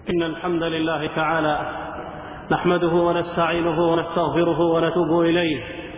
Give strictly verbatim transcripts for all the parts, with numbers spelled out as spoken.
إن الحمد لله تعالى نحمده ونستعينه ونستغفره ونتوب إليه،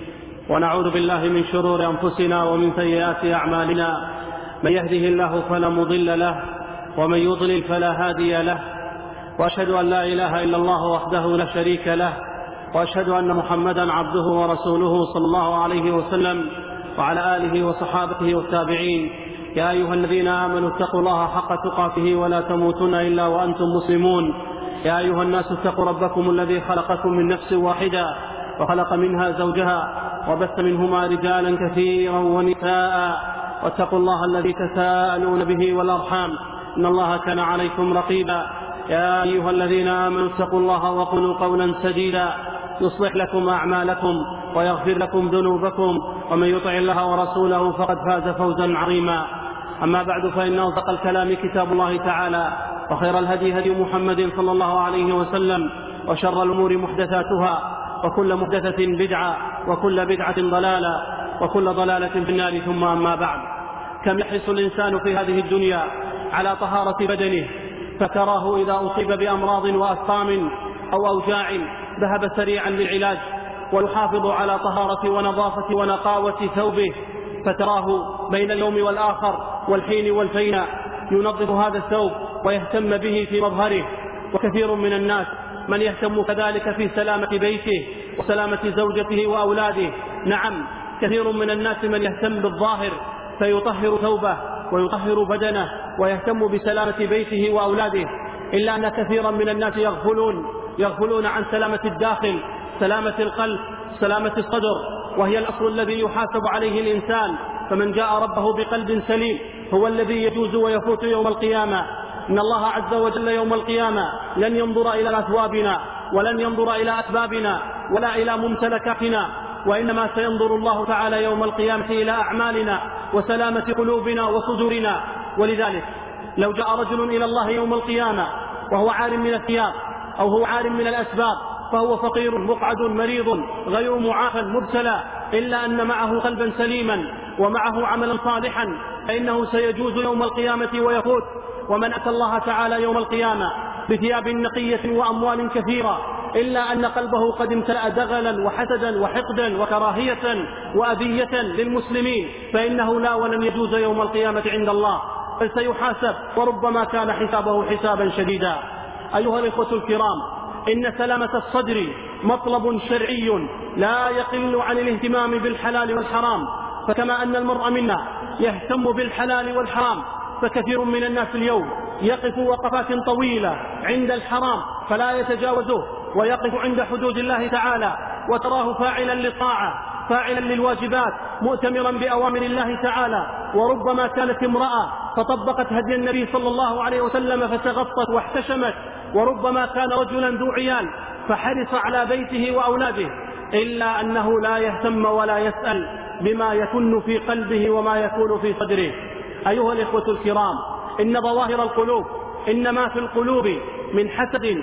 ونعوذ بالله من شرور أنفسنا ومن سيئات أعمالنا. من يهده الله فلا مضل له، ومن يضلل فلا هادي له، وأشهد أن لا إله إلا الله وحده لا شريك له، وأشهد أن محمدا عبده ورسوله صلى الله عليه وسلم وعلى آله وصحابته والتابعين. يا أيها الذين آمنوا اتقوا الله حق تقاته ولا تموتن إلا وأنتم مسلمون. يا أيها الناس اتقوا ربكم الذي خلقكم من نفس واحدة وخلق منها زوجها وبث منهما رجالا كثيرا ونساء، واتقوا الله الذي تساءلون به والأرحام إن الله كان عليكم رقيبا. يا أيها الذين آمنوا اتقوا الله وقولوا قولا سديدا يصلح لكم أعمالكم ويغفر لكم ذنوبكم، ومن يطع الله ورسوله فقد فاز فوزا عظيما. أما بعد، فإن أصدق الكلام كتاب الله تعالى، وخير الهدي هدي محمد صلى الله عليه وسلم، وشر الأمور محدثاتها، وكل محدثة بدعة، وكل بدعة ضلالة، وكل ضلالة في النار. ثم أما بعد، كم يحرص الإنسان في هذه الدنيا على طهارة بدنه، فتراه إذا أصيب بأمراض وأسقام أو أوجاع ذهب سريعا للعلاج، ويحافظ على طهارة ونظافة ونقاوة ثوبه، فتراه بين اليوم والآخر والحين والفين ينظف هذا الثوب ويهتم به في مظهره. وكثير من الناس من يهتم كذلك في سلامة بيته وسلامة زوجته وأولاده. نعم، كثير من الناس من يهتم بالظاهر فيطهر ثوبه ويطهر بدنه ويهتم بسلامة بيته وأولاده، إلا أن كثيرا من الناس يغفلون يغفلون عن سلامة الداخل، سلامة القلب، سلامة الصدر، وهي الأصل الذي يحاسب عليه الإنسان. فمن جاء ربه بقلب سليم هو الذي يجوز ويفوت يوم القيامة. إن الله عز وجل يوم القيامة لن ينظر إلى أثوابنا، ولن ينظر إلى أسبابنا، ولا إلى ممتلكاتنا، وإنما سينظر الله تعالى يوم القيامة إلى أعمالنا وسلامة قلوبنا وصدورنا. ولذلك لو جاء رجل إلى الله يوم القيامة وهو عار من الثياب أو هو عار من الأسباب، فهو فقير مقعد مريض غير معافى مبتلى، إلا أن معه قلبا سليما ومعه عملا صالحا، فإنه سيجوز يوم القيامة ويفوت. ومن أتى الله تعالى يوم القيامة بثياب نقية وأموال كثيرة، إلا أن قلبه قد امتلأ دغلا وحسدا وحقدا وكراهية وأذية للمسلمين، فإنه لا ولن يجوز يوم القيامة عند الله، بل سيحاسب، وربما كان حسابه حسابا شديدا. أيها الإخوة الكرام، إن سلامة الصدر مطلب شرعي لا يقل عن الاهتمام بالحلال والحرام. فكما أن المرء منا يهتم بالحلال والحرام، فكثير من الناس اليوم يقف وقفات طويلة عند الحرام فلا يتجاوزه، ويقف عند حدود الله تعالى، وتراه فاعلا للطاعة، فاعلا للواجبات، مؤتمرا بأوامر الله تعالى. وربما كانت امرأة فطبقت هدي النبي صلى الله عليه وسلم فتغطت واحتشمت، وربما كان رجلا ذو عيال فحرص على بيته وأولاده، إلا أنه لا يهتم ولا يسأل بما يكن في قلبه وما يكون في صدره. أيها الإخوة الكرام، إن ظواهر القلوب، إن ما في القلوب من حسد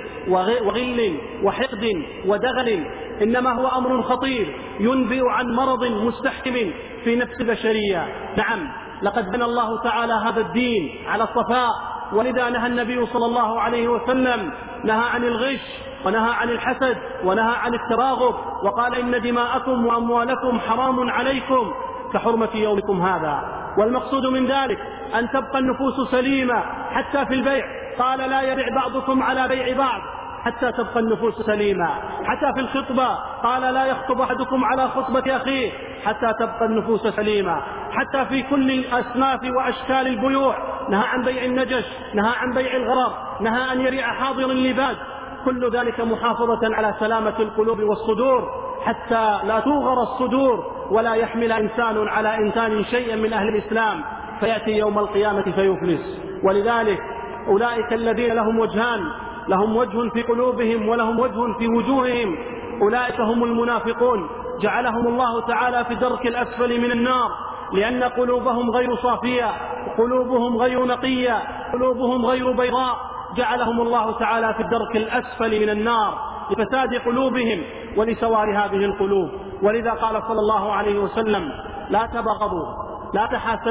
وغل وحقد ودغل إنما هو أمر خطير ينبئ عن مرض مستحكم في نفس البشرية. نعم، لقد بنى الله تعالى هذا الدين على الصفاء، ولذا نهى النبي صلى الله عليه وسلم نهى عن الغش، ونهى عن الحسد، ونهى عن التراغب، وقال إن دماءكم وأموالكم حرام عليكم كحرمة يومكم هذا. والمقصود من ذلك أن تبقى النفوس سليمة حتى في البيع، قال لا يبيع بعضكم على بيع بعض حتى تبقى النفوس سليمة. حتى في الخطبة قال لا يخطب أحدكم على خطبة أخيه حتى تبقى النفوس سليمة. حتى في كل الأصناف وأشكال البيوع نهى عن بيع النجش، نهى عن بيع الغرر، نهى أن يبيع حاضر اللباد، كل ذلك محافظة على سلامة القلوب والصدور، حتى لا توغر الصدور ولا يحمل إنسان على إنسان شيئا من أهل الإسلام فيأتي يوم القيامة فيفلس. ولذلك أولئك الذين لهم وجهان، لهم وجه في قلوبهم ولهم وجه في وجوههم، أولئك هم المنافقون، جعلهم الله تعالى في درك الأسفل من النار، لأن قلوبهم غير صافية، قلوبهم غير نقية، قلوبهم غير بيضاء، جعلهم الله تعالى في الدرك الأسفل من النار لفساد قلوبهم ولسوار هذه القلوب. ولذا قال صلى الله عليه وسلم لا تبغضوا، لا تحاسدوا،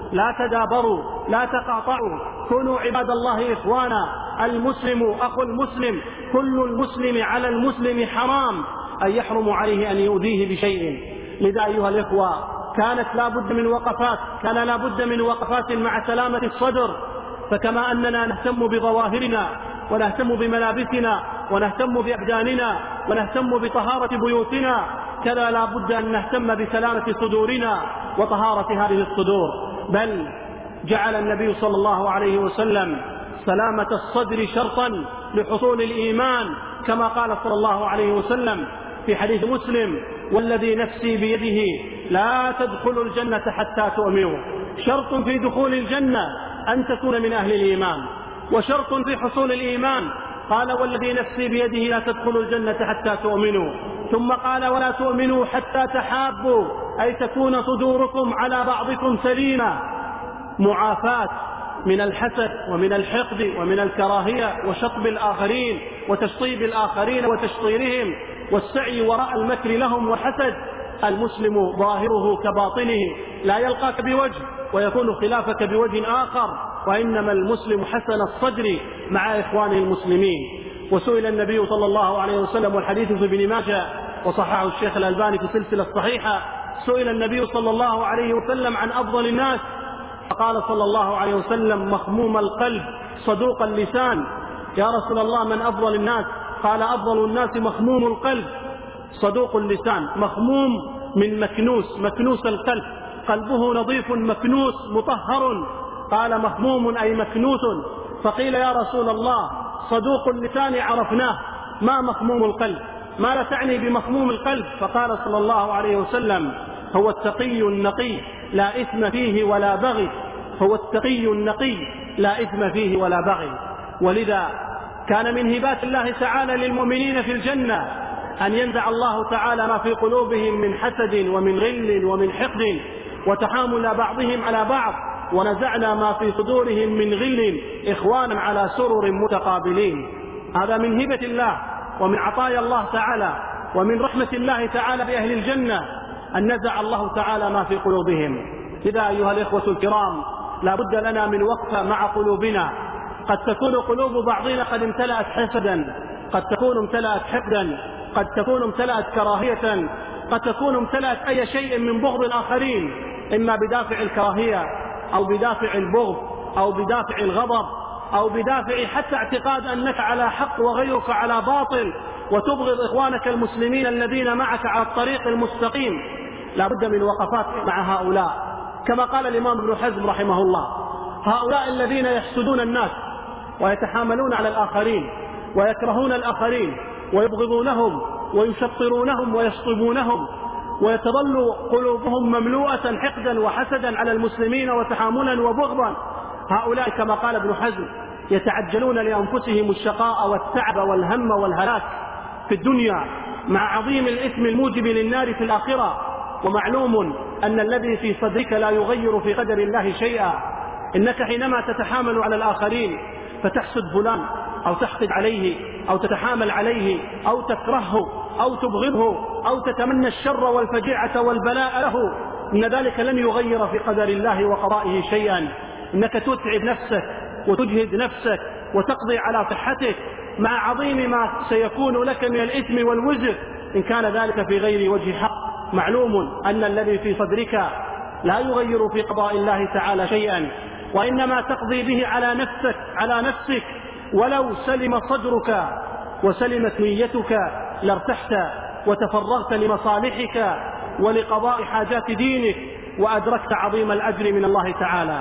لا تدابروا، لا تقاطعوا، كونوا عباد الله إخوانا. المسلم أخو المسلم، كل المسلم على المسلم حرام أن يحرم عليه أن يؤذيه بشيء. لذا أيها الإخوة كانت لا بد من وقفات كان لا بد من وقفات مع سلامة الصدر. فكما أننا نهتم بظواهرنا ونهتم بملابسنا ونهتم بأبداننا ونهتم بطهارة بيوتنا، كذا لا بد أن نهتم بسلامة صدورنا وطهارة هذه الصدور. بل جعل النبي صلى الله عليه وسلم سلامة الصدر شرطا لحصول الإيمان، كما قال صلى الله عليه وسلم في حديث مسلم: والذي نفسي بيده لا تدخلوا الجنة حتى تؤمنوا. شرط في دخول الجنة أن تكون من أهل الإيمان، وشرط في حصول الإيمان قال: والذي نفسي بيده لا تدخلوا الجنة حتى تؤمنوا. ثم قال: ولا تؤمنوا حتى تحابوا، أي تكون صدوركم على بعضكم سليمة، معافاة من الحسد ومن الحقد ومن الكراهية وشطب الآخرين وتشطيب الآخرين وتشطيرهم والسعي وراء المكر لهم وحسد. المسلم ظاهره كباطنه، لا يلقاك بوجه ويكون خلافك بوجه آخر، وإنما المسلم حسن الصدر مع إخوانه المسلمين. وسئل النبي صلى الله عليه وسلم، والحديث في ابن ماجه وصححه الشيخ الألباني في سلسلة صحيحة، سئل النبي صلى الله عليه وسلم عن أفضل الناس، فقال صلى الله عليه وسلم: مخموم القلب صدوق اللسان. يا رسول الله من أفضل الناس؟ قال: أفضل الناس مخموم القلب صدوق اللسان. مخموم من مكنوس، مكنوس القلب، قلبه نظيف مكنوس مطهر. قال: مخموم أي مكنوس. فقيل: يا رسول الله صدوق اللسان عرفناه، ما مخموم القلب؟ ماذا تعني بمخموم القلب؟ فقال صلى الله عليه وسلم: هو التقي النقي لا إثم فيه ولا بغي. هو التقي النقي لا إثم فيه ولا بغي. ولذا كان من هبات الله تعالى للمؤمنين في الجنة أن ينزع الله تعالى ما في قلوبهم من حسد ومن غل ومن حقد وتحامل بعضهم على بعض، ونزعنا ما في صدورهم من غل إخوانا على سرر متقابلين. هذا من هبة الله ومن عطايا الله تعالى ومن رحمة الله تعالى بأهل الجنة أن نزع الله تعالى ما في قلوبهم. إذا أيها الإخوة الكرام لا بد لنا من وقفة مع قلوبنا. قد تكون قلوب بعضنا قد امتلأت حسدا، قد تكون امتلأت حقدا، قد تكون امتلأت كراهية، قد تكون امتلأت أي شيء من بغض الآخرين، إما بدافع الكراهية أو بدافع البغض أو بدافع الغضب أو بدافع حتى اعتقاد أنك على حق وغيرك على باطل، وتبغض إخوانك المسلمين الذين معك على الطريق المستقيم. لا بد من وقفات مع هؤلاء، كما قال الإمام ابن حزم رحمه الله: هؤلاء الذين يحسدون الناس ويتحاملون على الآخرين ويكرهون الآخرين ويبغضونهم ويشطرونهم ويشطبونهم ويتظل قلوبهم مملوءة حقدا وحسدا على المسلمين وتحاملا وبغضا، هؤلاء كما قال ابن حزم يتعجلون لأنفسهم الشقاء والتعب والهم والهلاك في الدنيا مع عظيم الإثم الموجب للنار في الآخرة. ومعلوم أن الذي في صدرك لا يغير في قدر الله شيئا. إنك حينما تتحامل على الآخرين فتحسد فلان أو تحقد عليه أو تتحامل عليه أو تكرهه أو تبغضه أو تتمنى الشر والفجيعة والبلاء له، إن ذلك لن يغير في قدر الله وقضائه شيئا. إنك تتعب نفسك وتجهد نفسك وتقضي على صحتك مع عظيم ما سيكون لك من الإثم والوزر إن كان ذلك في غير وجه حق. معلوم أن الذي في صدرك لا يغير في قضاء الله تعالى شيئا، وإنما تقضي به على نفسك على نفسك ولو سلم صدرك وسلمت نيتك لارتحت وتفرغت لمصالحك ولقضاء حاجات دينك وأدركت عظيم الأجر من الله تعالى.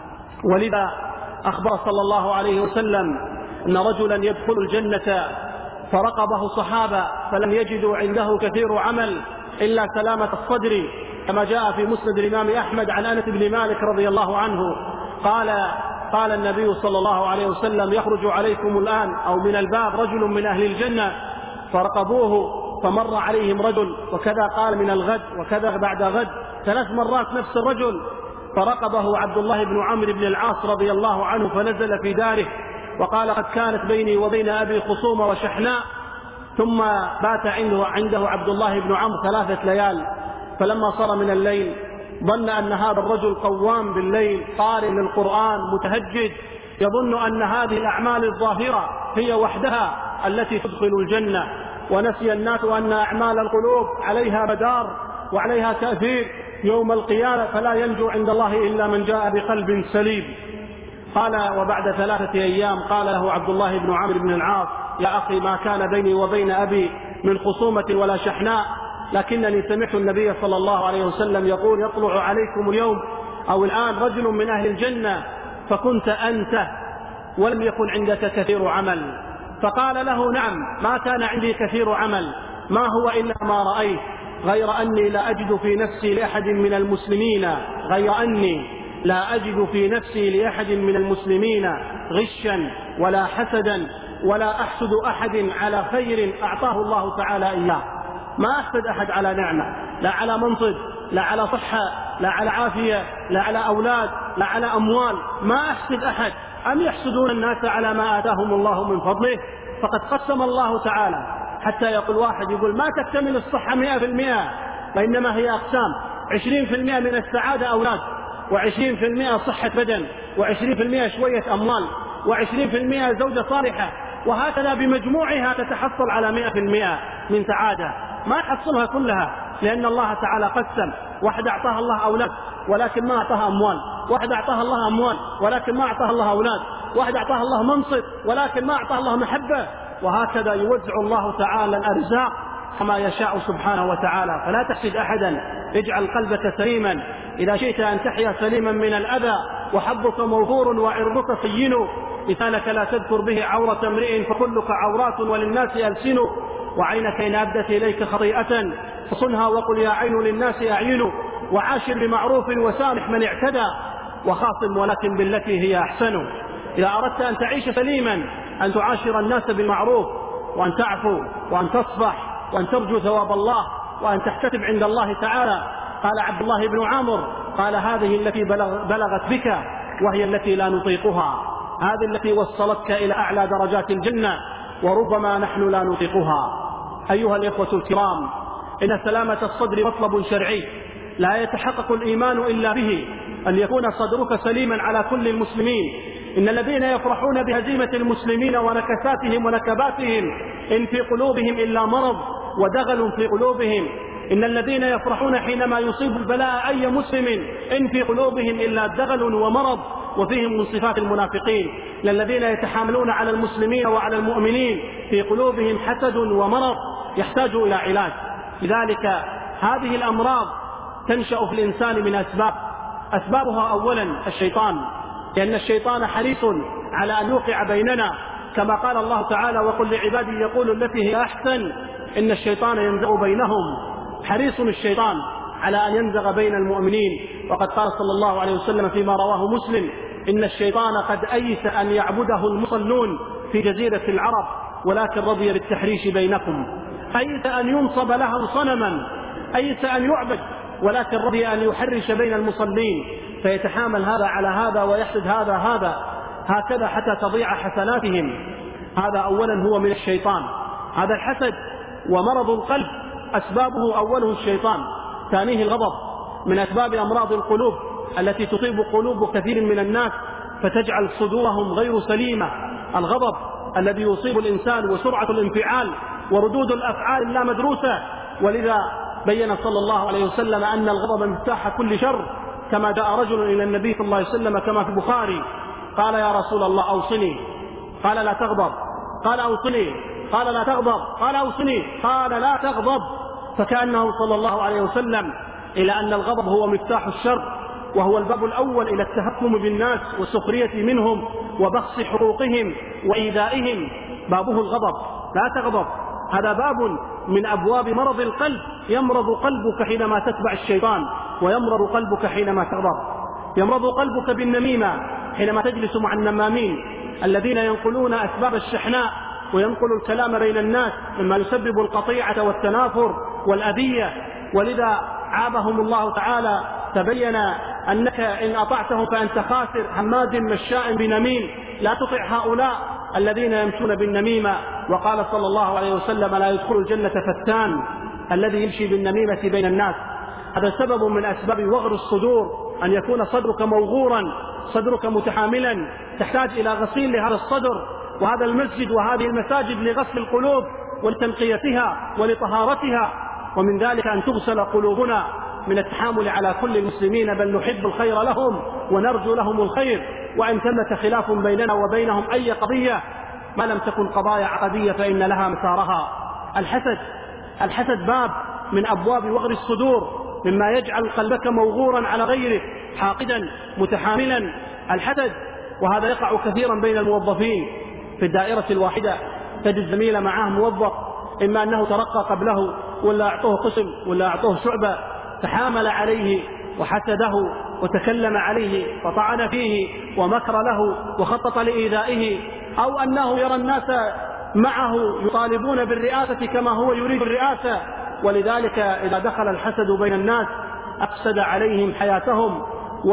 ولذا أخبر صلى الله عليه وسلم أن رجلا يدخل الجنة فرقبه صحابة فلم يجدوا عنده كثير عمل إلا سلامة الصدر، كما جاء في مسند الإمام أحمد عن أنس بن مالك رضي الله عنه قال قال النبي صلى الله عليه وسلم: يخرج عليكم الآن أو من الباب رجل من أهل الجنة، فرقبوه فمر عليهم رجل، وكذا قال من الغد وكذا بعد غد، ثلاث مرات نفس الرجل، فرقبه عبد الله بن عمرو بن العاص رضي الله عنه فنزل في داره وقال: قد كانت بيني وبين أبي خصومة وشحناء. ثم بات عنده, عنده عبد الله بن عمرو ثلاثة ليال، فلما صار من الليل ظن أن هذا الرجل قوام بالليل قارئ للقرآن متهجد، يظن أن هذه الأعمال الظاهرة هي وحدها التي تدخل الجنة، ونسي الناس أن أعمال القلوب عليها مدار وعليها تأثير يوم القيامة، فلا ينجو عند الله إلا من جاء بقلب سليم. قال وبعد ثلاثة أيام قال له عبد الله بن عمرو بن العاص: يا أخي، ما كان بيني وبين أبي من خصومة ولا شحناء، لكنني سمعت النبي صلى الله عليه وسلم يقول: يطلع عليكم اليوم أو الآن رجل من أهل الجنة، فكنت أنت ولم يكن عندك كثير عمل. فقال له: نعم، ما كان عندي كثير عمل، ما هو إلا ما رأيت، غير أني لا أجد في نفسي لأحد من المسلمين غير أني لا أجد في نفسي لأحد من المسلمين غشا ولا حسدا، ولا أحسد أحد على خير أعطاه الله تعالى إياه. ما أحسد أحد على نعمة، لا على منصب، لا على صحة، لا على عافية، لا على أولاد، لا على أموال، ما أحسد أحد. أم يحسدون الناس على ما آتاهم الله من فضله؟ فقد قسم الله تعالى، حتى يقول واحد يقول ما تكتمل الصحة مئة في المئة، وإنما هي أقسام: عشرين في المئة من السعادة أولاد، وعشرين في المئة صحة بدن، وعشرين في المئة شوية أموال، وعشرين في المئة زوجة صالحة، وهكذا بمجموعها تتحصل على مئة في المئة من سعادة. ما تحصلها كلها، لأن الله تعالى قسم: واحد أعطاها الله أولاد ولكن ما أعطاها أموال، واحد أعطاها الله أموال ولكن ما أعطاها الله أولاد، واحد أعطاها الله منصب ولكن ما أعطاها الله محبة، وهكذا يوزع الله تعالى الأرزاق كما يشاء سبحانه وتعالى. فلا تحسد أحدا، اجعل قلبك سليما إذا شئت أن تحيا سليما من الأذى، وحظك موفور وعرضك صين، لسانك لا تذكر به عورة امرئ فكلك عورات وللناس ألسن، وعينك إن أبدت إليك خطيئة فصنها وقل يا عين للناس أعين، وعاشر بمعروف وسامح من اعتدى، وخاصم ولكن بالتي هي أحسن. إذا أردت أن تعيش سليما أن تعاشر الناس بالمعروف، وأن تعفو، وأن تصفح، وأن ترجو ثواب الله، وأن تحتسب عند الله تعالى. قال عبد الله بن عامر: قال هذه التي بلغ بلغت بك وهي التي لا نطيقها، هذه التي وصلتك إلى أعلى درجات الجنة، وربما نحن لا نطيقها. أيها الإخوة الكرام، إن سلامة الصدر مطلب شرعي لا يتحقق الإيمان إلا به، أن يكون صدرك سليما على كل المسلمين. إن الذين يفرحون بهزيمة المسلمين ونكساتهم ونكباتهم إن في قلوبهم إلا مرض ودغل في قلوبهم. إن الذين يفرحون حينما يصيب البلاء أي مسلم إن في قلوبهم إلا دغل ومرض، وفيهم من صفات المنافقين. للذين يتحاملون على المسلمين وعلى المؤمنين في قلوبهم حسد ومرض يحتاج إلى علاج. لذلك هذه الأمراض تنشأ في الإنسان من أسباب، أسبابها أولا الشيطان، لأن الشيطان حريص على أن يوقع بيننا، كما قال الله تعالى: وقل لعبادي يقولوا التي هي أحسن إن الشيطان ينزغ بينهم. حريص الشيطان على أن ينزغ بين المؤمنين، وقد قال صلى الله عليه وسلم فيما رواه مسلم: إن الشيطان قد أيس أن يعبده المصلون في جزيرة العرب، ولكن رضي بالتحريش بينكم. أيس أن ينصب له صنما، أيس أن يعبد، ولكن رضي أن يحرش بين المصلين، فيتحامل هذا على هذا ويحسد هذا هذا هكذا حتى تضيع حسناتهم. هذا أولا هو من الشيطان. هذا الحسد ومرض القلب أسبابه أوله الشيطان، ثانيه الغضب، من أسباب أمراض القلوب التي تصيب قلوب كثير من الناس فتجعل صدورهم غير سليمة. الغضب الذي يصيب الإنسان وسرعة الانفعال وردود الأفعال لا مدروسة، ولذا بين صلى الله عليه وسلم أن الغضب مفتاح كل شر، كما جاء رجل إلى النبي صلى الله عليه وسلم كما في البخاري قال: يا رسول الله أوصني. قال: لا تغضب. قال: أوصني. قال: لا تغضب. قال: أوصني. قال: لا تغضب. فكأنه صلى الله عليه وسلم إلى أن الغضب هو مفتاح الشر، وهو الباب الأول إلى التهكم بالناس والسخرية منهم وبخس حقوقهم وإيذائهم. بابه الغضب. لا تغضب. هذا باب من أبواب مرض القلب. يمرض قلبك حينما تتبع الشيطان، ويمرض قلبك حينما تغضب. يمرض قلبك بالنميمة حينما تجلس مع النمامين الذين ينقلون أسباب الشحناء وينقلوا الكلام بين الناس مما يسبب القطيعة والتنافر والأذية. ولذا عابهم الله تعالى: تبين أنك إن أطعتهم فأنت خاسر هماد مشاء بنميم. لا تطع هؤلاء الذين يمشون بالنميمة. وقال صلى الله عليه وسلم: لا يدخل الجنة فتان، الذي يمشي بالنميمة بين الناس. هذا سبب من أسباب وغر الصدور، أن يكون صدرك موغورا، صدرك متحاملا، تحتاج إلى غسيل لهذا الصدر. وهذا المسجد وهذه المساجد لغسل القلوب ولتنقيتها ولطهارتها، ومن ذلك أن تغسل قلوبنا من التحامل على كل المسلمين، بل نحب الخير لهم ونرجو لهم الخير. وإن ثمة خلاف بيننا وبينهم أي قضية، ما لم تكن قضايا عقدية فإن لها مسارها. الحسد الحسد باب من أبواب وغر الصدور، مما يجعل قلبك موغورا على غيره، حاقدا متحاملا. الحسد، وهذا يقع كثيرا بين الموظفين في الدائرة الواحدة، تجد زميل معه موظف، إما أنه ترقى قبله ولا أعطوه قسم ولا أعطوه شعبة، تحامل عليه وحسده وتكلم عليه وطعن فيه ومكر له وخطط لإيذائه، أو أنه يرى الناس معه يطالبون بالرئاسة كما هو يريد الرئاسة، ولذلك إذا دخل الحسد بين الناس أفسد عليهم حياتهم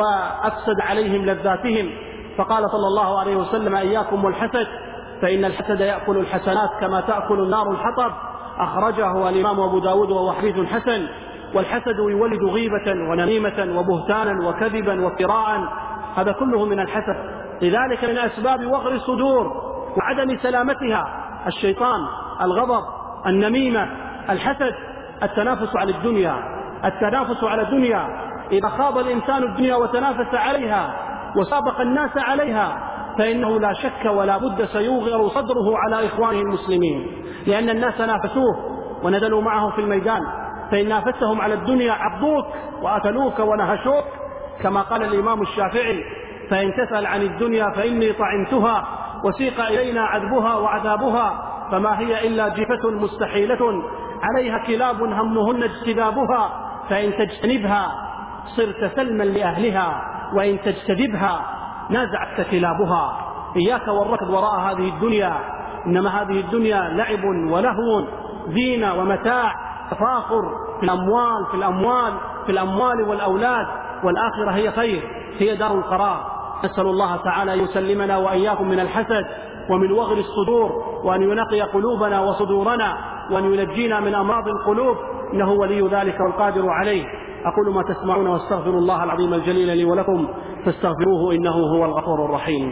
وأفسد عليهم لذاتهم. فقال صلى الله عليه وسلم: إياكم والحسد فإن الحسد يأكل الحسنات كما تأكل النار الحطب. أخرجه الإمام أبو داود وهو حديث حسن. والحسد يولد غيبة ونميمة وبهتانا وكذبا وافتراء، هذا كله من الحسد. لذلك من أسباب وغر الصدور وعدم سلامتها الشيطان، الغضب، النميمة، الحسد، التنافس على الدنيا. التنافس على الدنيا، إذا خاض الإنسان الدنيا وتنافس عليها وسابق الناس عليها، فإنه لا شك ولا بد سيوغر صدره على إخوانه المسلمين، لأن الناس نافسوه ونزلوا معه في الميدان، فإن نافسهم على الدنيا عضوك وأكلوك ونهشوك، كما قال الإمام الشافعي: فإن تسأل عن الدنيا فإني طعمتها وسيق إلينا عذبها وعذابها، فما هي إلا جيفة مستحيلة عليها كلاب همهن اجتذابها، فإن تجتنبها صرت سلما لأهلها وإن تجتذبها نازعتك كلابها. إياك والركض وراء هذه الدنيا، إنما هذه الدنيا لعب ولهو، زينة ومتاع، تفاخر في الأموال في الأموال في الأموال والأولاد، والآخرة هي خير، هي دار القرار. نسأل الله تعالى أن يسلمنا وإياكم من الحسد ومن وغر الصدور، وأن ينقي قلوبنا وصدورنا، وأن ينجينا من أمراض القلوب، إنه ولي ذلك والقادر عليه. أقول ما تسمعون واستغفر الله العظيم الجليل لي ولكم فاستغفروه إنه هو الغفور الرحيم.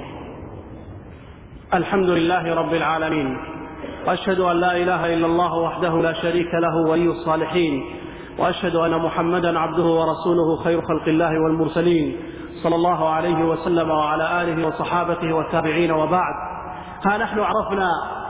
الحمد لله رب العالمين، وأشهد أن لا إله إلا الله وحده لا شريك له ولي الصالحين، وأشهد أن محمدا عبده ورسوله خير خلق الله والمرسلين، صلى الله عليه وسلم وعلى آله وصحابته والتابعين. وبعد، ها نحن عرفنا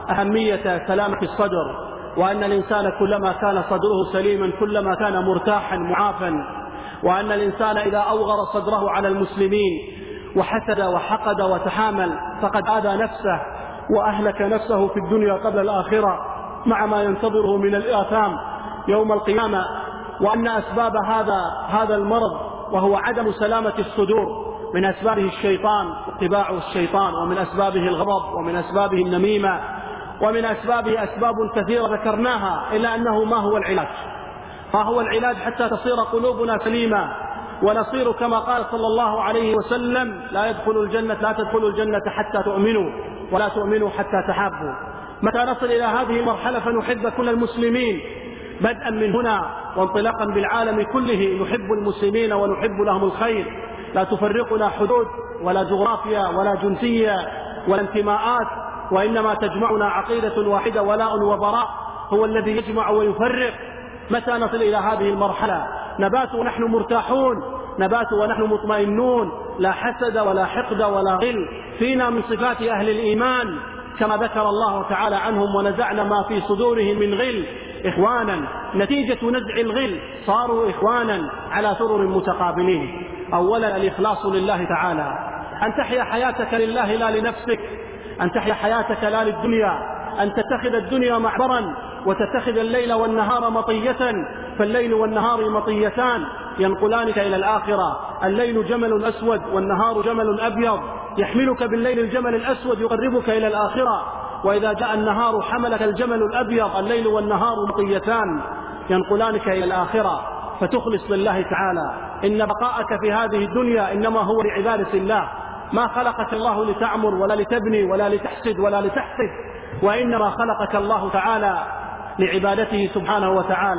أهمية سلامة الصدر، وأن الإنسان كلما كان صدره سليما كلما كان مرتاحا معافا، وأن الإنسان إذا أوغر صدره على المسلمين وحسد وحقد وتحامل فقد آذى نفسه وأهلك نفسه في الدنيا قبل الآخرة، مع ما ينتظره من الآثام يوم القيامة. وأن أسباب هذا هذا المرض وهو عدم سلامة الصدور من أسبابه الشيطان واتباع الشيطان، ومن أسبابه الغضب، ومن أسبابه النميمة، ومن أسبابه أسباب كثيرة ذكرناها، إلا أنه ما هو العلاج؟ ما هو العلاج حتى تصير قلوبنا سليمة ونصير كما قال صلى الله عليه وسلم: لا يدخل الجنة لا تدخلوا الجنة حتى تؤمنوا ولا تؤمنوا حتى تحابوا. متى نصل إلى هذه المرحلة فنحب كل المسلمين بدءا من هنا وانطلاقا بالعالم كله، نحب المسلمين ونحب لهم الخير، لا تفرقنا حدود ولا جغرافيا ولا جنسية ولا انتماءات، وإنما تجمعنا عقيدة واحدة، ولاء وبراء هو الذي يجمع ويفرق. متى نصل إلى هذه المرحلة؟ نبات ونحن مرتاحون، نبات ونحن مطمئنون، لا حسد ولا حقد ولا غل فينا، من صفات أهل الإيمان كما ذكر الله تعالى عنهم: ونزعنا ما في صدورهم من غل إخوانا. نتيجة نزع الغل صاروا إخوانا على سرر متقابلين. أولا الإخلاص لله تعالى، أن تحيا حياتك لله لا لنفسك، أن تحيا حياتك لا للدنيا، أن تتخذ الدنيا معبرا وتتخذ الليل والنهار مطية، فالليل والنهار مطيتان ينقلانك إلى الآخرة. الليل جمل أسود والنهار جمل أبيض، يحملك بالليل الجمل الأسود يقربك إلى الآخرة، وإذا جاء النهار حملك الجمل الأبيض. الليل والنهار مطيتان ينقلانك إلى الآخرة، فتخلص لله تعالى. إن بقاءك في هذه الدنيا إنما هو لعبادة الله، ما خلقك الله لتعمر ولا لتبني ولا لتحسد ولا لتحسد، وإنما خلقك الله تعالى لعبادته سبحانه وتعالى.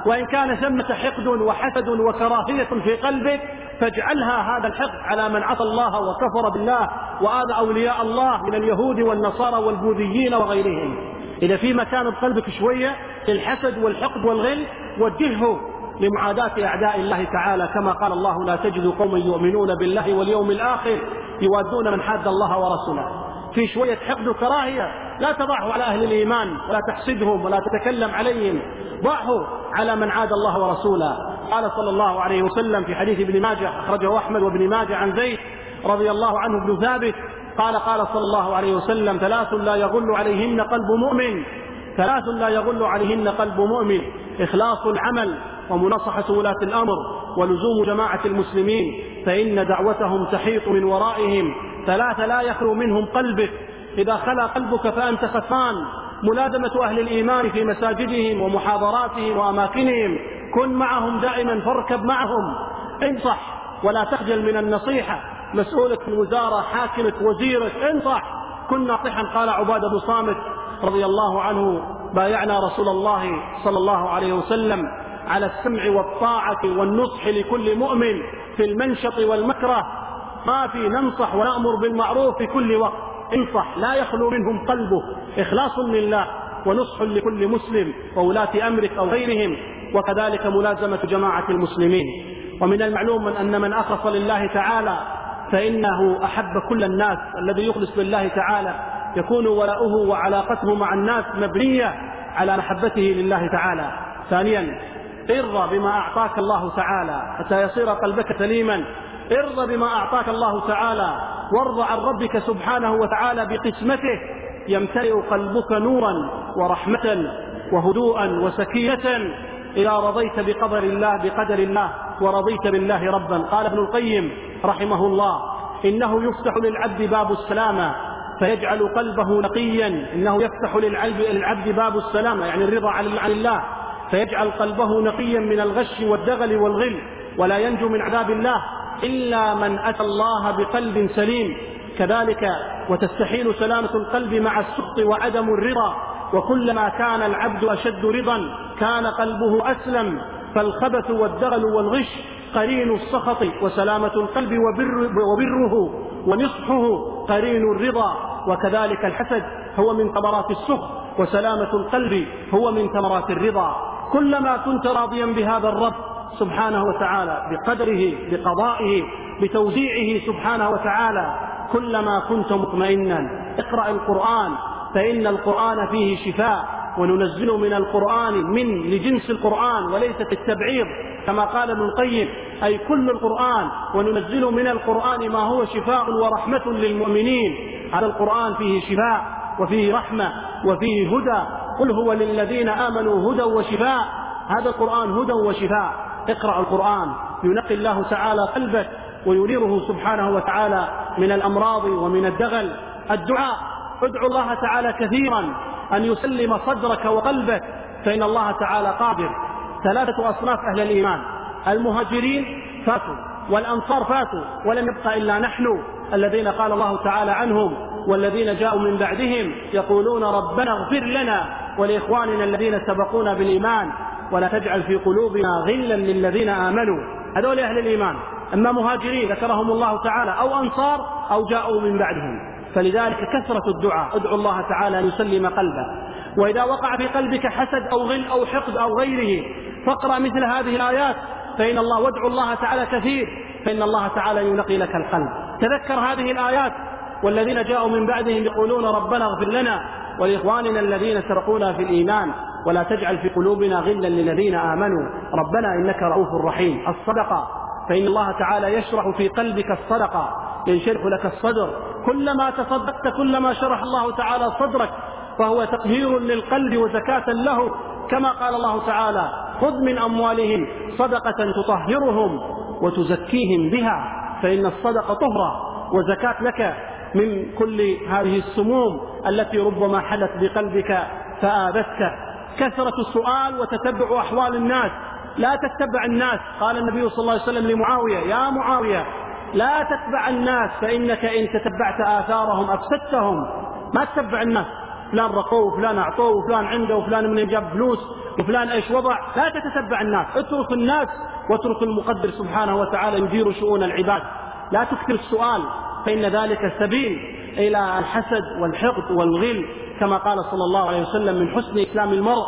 وإن كان ثمة حقد وحسد وكراهية في قلبك فاجعلها هذا الحقد على من عصى الله وكفر بالله وآذى أولياء الله من اليهود والنصارى والبوذيين وغيرهم. إذا في مكان بقلبك شوية الحسد والحقد والغل وجهه لمعاداة أعداء الله تعالى، كما قال الله: لا تجد قوما يؤمنون بالله واليوم الآخر يوادون من حاد الله ورسوله. في شوية حقد وكراهية لا تضعه على أهل الإيمان ولا تحسدهم ولا تتكلم عليهم، ضعه على من عاد الله ورسوله. قال صلى الله عليه وسلم في حديث ابن ماجه أخرجه أحمد وابن ماجه عن زيد رضي الله عنه بن ثابت قال: قال صلى الله عليه وسلم: ثلاث لا يغل عليهن قلب مؤمن ثلاث لا يغل عليهن قلب مؤمن: إخلاص العمل، ومناصحة ولاة الأمر، ولزوم جماعة المسلمين فإن دعوتهم تحيط من ورائهم. ثلاثة لا يخلو منهم قلبك، إذا خلا قلبك فأنت خسران: ملازمة أهل الإيمان في مساجدهم ومحاضراتهم وأماكنهم، كن معهم دائما، فاركب معهم، انصح ولا تخجل من النصيحة، مسؤولك الوزارة، حاكمك، وزيرك، انصح، كن ناصحا. قال عبادة بن صامت رضي الله عنه: بايعنا رسول الله صلى الله عليه وسلم على السمع والطاعة والنصح لكل مؤمن في المنشط والمكره، ما في ننصح ونأمر بالمعروف في كل وقت. انصح لا يخلو منهم قلبه، إخلاص لله ونصح لكل مسلم وولاة أمرك أو غيرهم، وكذلك ملازمة جماعة المسلمين. ومن المعلوم أن من أخلص لله تعالى فإنه أحب كل الناس. الذي يخلص لله تعالى يكون ولاؤه وعلاقته مع الناس مبنية على محبته لله تعالى. ثانيا: ارضى بما أعطاك الله تعالى حتى يصير قلبك سليما. ارضى بما أعطاك الله تعالى، وارضى عن ربك سبحانه وتعالى بقسمته، يمتلئ قلبك نورا ورحمة وهدوءا وسكينة إذا رضيت بقدر الله بقدر الله ورضيت بالله ربا. قال ابن القيم رحمه الله: إنه يفتح للعبد باب السلامة فيجعل قلبه نقيا. إنه يفتح للعبد باب السلامة يعني الرضا عن الله، فيجعل قلبه نقيا من الغش والدغل والغل، ولا ينجو من عذاب الله إلا من أتى الله بقلب سليم. كذلك وتستحيل سلامة القلب مع السخط وعدم الرضا، وكلما كان العبد أشد رضا كان قلبه أسلم، فالخبث والدغل والغش قرين السخط، وسلامة القلب وبر وبره ونصحه قرين الرضا. وكذلك الحسد هو من ثمرات السخط، وسلامة القلب هو من ثمرات الرضا. كلما كنت راضيا بهذا الرب سبحانه وتعالى بقدره بقضائه بتوزيعه سبحانه وتعالى، كلما كنت مطمئنا. اقرأ القرآن فإن القرآن فيه شفاء، وننزل من القرآن من لجنس القرآن وليس التبعيض كما قال ابن القيم، أي كل القرآن، وننزل من القرآن ما هو شفاء ورحمة للمؤمنين. هذا القرآن فيه شفاء وفيه رحمة وفيه هدى. قل هو للذين آمنوا هدى وشفاء. هذا القرآن هدى وشفاء. اقرأ القرآن ينقي الله تعالى قلبك وينيره سبحانه وتعالى من الأمراض ومن الدغل. الدعاء: ادعو الله تعالى كثيرا أن يسلم صدرك وقلبك، فإن الله تعالى قادر. ثلاثة أصناف أهل الإيمان: المهاجرين فاتوا، والأنصار فاتوا، ولم يبقى إلا نحن الذين قال الله تعالى عنهم: والذين جاءوا من بعدهم يقولون ربنا اغفر لنا ولإخواننا الذين سبقونا بالإيمان ولا تجعل في قلوبنا غلا للذين آمنوا. هذول أهل الإيمان. أما مهاجرين ذكرهم الله تعالى، أو أنصار، أو جاءوا من بعدهم. فلذلك كثرة الدعاء، ادعو الله تعالى أن يسلم قلبه. وإذا وقع في قلبك حسد أو غل أو حقد أو غيره فاقرأ مثل هذه الآيات، فإن الله وادعو الله تعالى كثير، فإن الله تعالى ينقي لك القلب. تذكر هذه الآيات: والذين جاءوا من بعدهم يقولون ربنا اغفر لنا ولإخواننا الذين سبقونا في الإيمان ولا تجعل في قلوبنا غلا للذين آمنوا ربنا إنك رؤوف رحيم. الصدقة، فإن الله تعالى يشرح في قلبك الصدقة، ينشرح لك الصدر. كلما تصدقت كلما شرح الله تعالى صدرك، فهو تطهير للقلب وزكاة له، كما قال الله تعالى: خذ من أموالهم صدقة تطهرهم وتزكيهم بها، فإن الصدقة طهرة وزكاة لك من كل هذه السموم التي ربما حلت بقلبك فآذتك. كثرة السؤال وتتبع أحوال الناس، لا تتبع الناس. قال النبي صلى الله عليه وسلم لمعاوية: يا معاوية لا تتبع الناس، فإنك إن تتبعت آثارهم أفسدتهم. ما تتبع الناس، فلان رقوه وفلان أعطوه وفلان عنده وفلان من جاب فلوس وفلان إيش وضع. لا تتتبع الناس، اترك الناس واترك المقدر سبحانه وتعالى يدير شؤون العباد. لا تكثر السؤال فإن ذلك سبيل إلى الحسد والحقد والغل، كما قال صلى الله عليه وسلم: من حسن إسلام المرء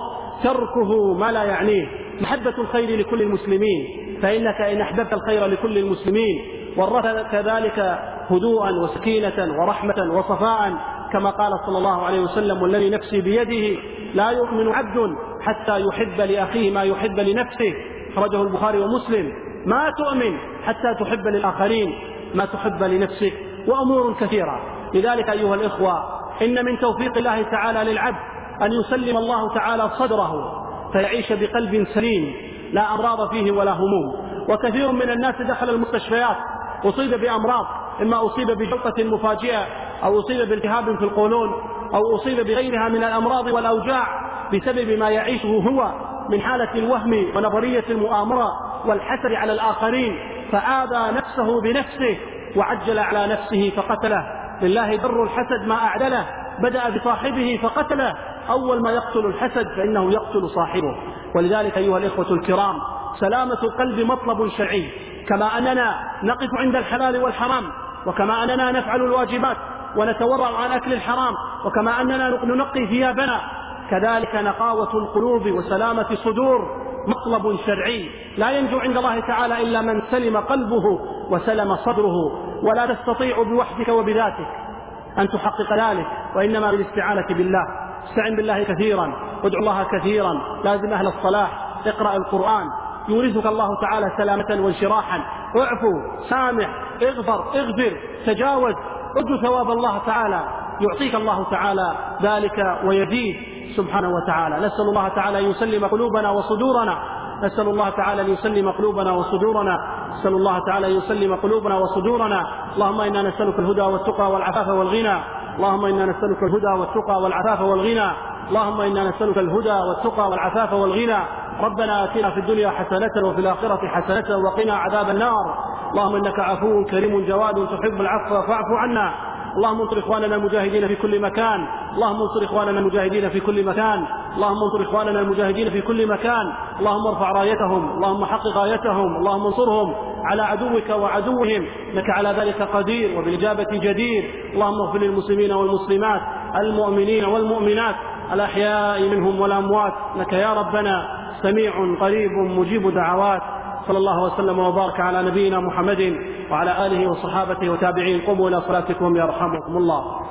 تركه ما لا يعنيه. محبة الخير لكل المسلمين، فإنك إن أحببت الخير لكل المسلمين ورثت كذلك هدوءا وسكينة ورحمة وصفاء، كما قال صلى الله عليه وسلم: والذي نفسي بيده لا يؤمن عبد حتى يحب لأخيه ما يحب لنفسه، أخرجه البخاري ومسلم. ما تؤمن حتى تحب للآخرين ما تحب لنفسك، وأمور كثيرة. لذلك أيها الإخوة، إن من توفيق الله تعالى للعبد أن يسلم الله تعالى صدره فيعيش بقلب سليم لا أمراض فيه ولا هموم. وكثير من الناس دخل المستشفيات أصيب بأمراض، إما أصيب بجلطة مفاجئة أو أصيب بالتهاب في القولون أو أصيب بغيرها من الأمراض والأوجاع بسبب ما يعيشه هو من حالة الوهم ونظرية المؤامرة والحسد على الآخرين، فآذى نفسه بنفسه وعجل على نفسه فقتله. لله در الحسد ما أعدله، بدأ بصاحبه فقتله. أول ما يقتل الحسد فإنه يقتل صاحبه. ولذلك أيها الإخوة الكرام، سلامة القلب مطلب شرعي، كما أننا نقف عند الحلال والحرام، وكما أننا نفعل الواجبات ونتورع عن أكل الحرام، وكما أننا ننقي ثيابنا، كذلك نقاوة القلوب وسلامة الصدور مطلب شرعي لا ينجو عند الله تعالى إلا من سلم قلبه وسلم صدره. ولا تستطيع بوحدك وبذاتك أن تحقق ذلك، وإنما بالاستعانة بالله. استعن بالله كثيرا، ادعو الله كثيرا، لازم أهل الصلاح، اقرأ القرآن، يورثك الله تعالى سلامة وانشراحا. اعفو، سامح، اغفر، اغفر، تجاوز، ارجو ثواب الله تعالى، يعطيك الله تعالى ذلك ويزيد سبحانه وتعالى. نسأل الله تعالى أن يسلم قلوبنا وصدورنا، نسأل الله تعالى أن يسلم قلوبنا وصدورنا، نسأل الله تعالى أن يسلم قلوبنا وصدورنا. اللهم إنا نسألك الهدى والتقى والعفاف والغنى، اللهم إنا نسألك الهدى والتقى والعفاف والغنى، اللهم إنا نسألك الهدى والتقى والعفاف والغنى. ربنا آتنا في الدنيا حسنة وفي الآخرة حسنة وقنا عذاب النار. اللهم إنك عفو كريم جواد تحب العفو فاعف عنا. اللهم انصر إخواننا المجاهدين في كل مكان، اللهم انصر إخواننا المجاهدين في كل مكان، اللهم انصر إخواننا المجاهدين في كل مكان، اللهم ارفع رايتهم، اللهم حقق غايتهم، اللهم انصرهم على عدوك وعدوهم، إنك على ذلك قدير وبالإجابة جدير. اللهم اغفر للمسلمين والمسلمات، المؤمنين والمؤمنات، الأحياء منهم والأموات، إنك يا ربنا سميع قريب مجيب دعوات. صلى الله وسلم وبارك على نبينا محمد وعلى آله وصحابته وتابعين. قوموا إلى صلاتكم يرحمكم الله.